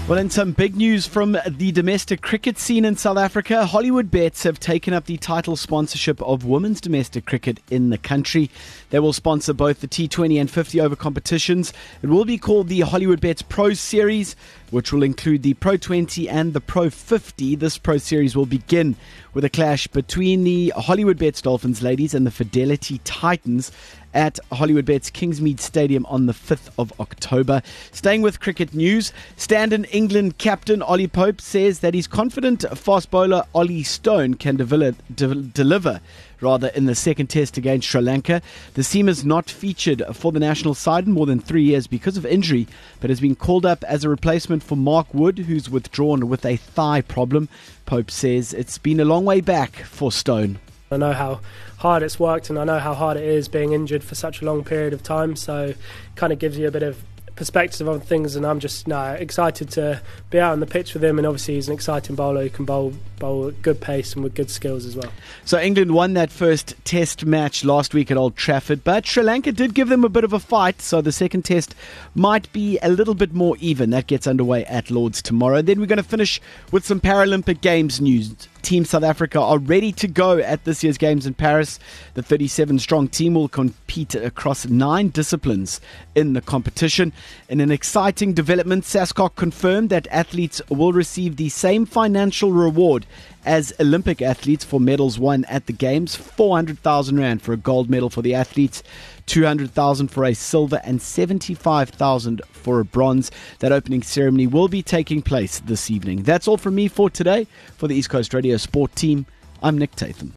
Well, in some big news from the domestic cricket scene in South Africa, Hollywood Bets have taken up the title sponsorship of women's domestic cricket in the country. They will sponsor both the T20 and 50 over competitions. It will be called the Hollywood Bets Pro Series, which will include the Pro 20 and the Pro 50. This Pro Series will begin with a clash between the Hollywood Bets Dolphins ladies and the Fidelity Titans at Hollywood Bets Kingsmead Stadium on the 5th of October. Staying with cricket news, stand-in England captain Ollie Pope says that he's confident fast bowler Ollie Stone can deliver in the second test against Sri Lanka. The seamer's not featured for the national side in more than 3 years because of injury, but has been called up as a replacement for Mark Wood, who's withdrawn with a thigh problem. Pope says it's been a long way back for Stone. I know how hard it's worked and I know how hard it is being injured for such a long period of time, so it kind of gives you a bit of perspective on things, and I'm just excited to be out on the pitch with him, and obviously he's an exciting bowler who can bowl at good pace and with good skills as well. So England won that first test match last week at Old Trafford, but Sri Lanka did give them a bit of a fight, so the second test might be a little bit more even. That gets underway at Lord's tomorrow. Then we're going to finish with some Paralympic Games news. Team South Africa are ready to go at this year's Games in Paris. The 37-strong team will compete across 9 disciplines in the competition. In an exciting development, SASCOC confirmed that athletes will receive the same financial reward as Olympic athletes for medals won at the Games. 400,000 Rand for a gold medal for the athletes, 200,000 for a silver, and 75,000 for a bronze. That opening ceremony will be taking place this evening. That's all from me for today. For the East Coast Radio Sport team, I'm Nick Tatham.